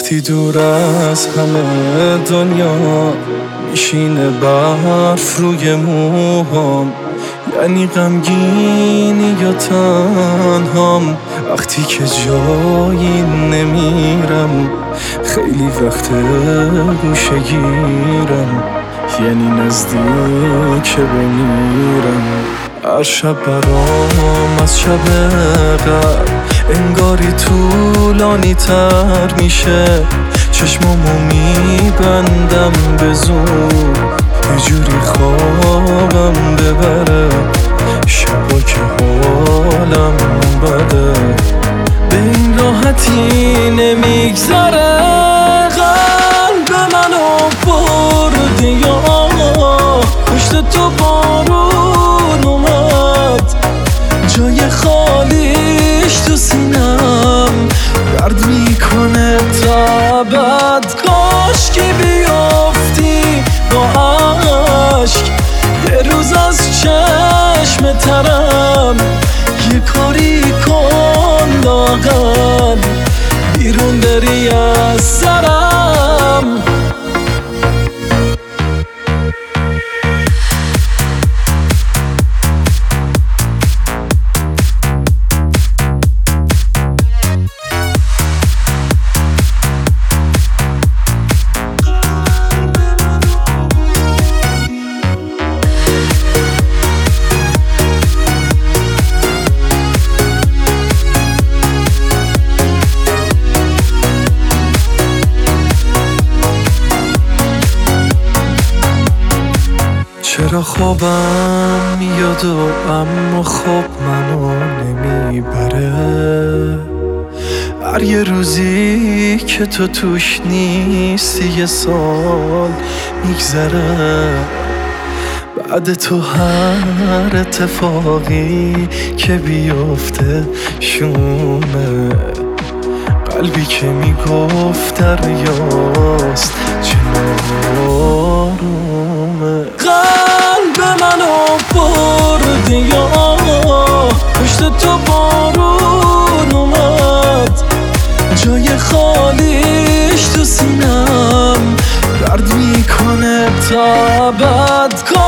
وقتی دور از همه دنیا میشینه برف روی موهام، یعنی غمگینی یا تنهام. وقتی که جایی نمیرم، خیلی وقت گوشه گیرم، یعنی نزدیک بمیرم. هر شب برام از شب قبل انگاری طولانی تر میشه، چشمامو میبندم به زور، یه جوری خوابم ببره، شبا که حالم بده. به این راحتی نمیگذره، قلب منو بردی یا پشت تو بارون اومد، جای خالیش تو سینم درد میکنه تا ابد. کاش که بیافتی با عشق یه روز از چشم ترم، یه کاری کن لااقل بیرون بری از سرم. چرا خوابم میاد و اما خواب منو نمیبره؟ هر یه روزی که تو توش نیستی یه سال میگذره، بعد تو هر اتفاقی که بیفته شومه. قلبی که میگفت دریاست چه آرومه. قلب منو بردی یا پشت تو بارون اومد، جای خالیش تو سینم درد میکنه تا ابد.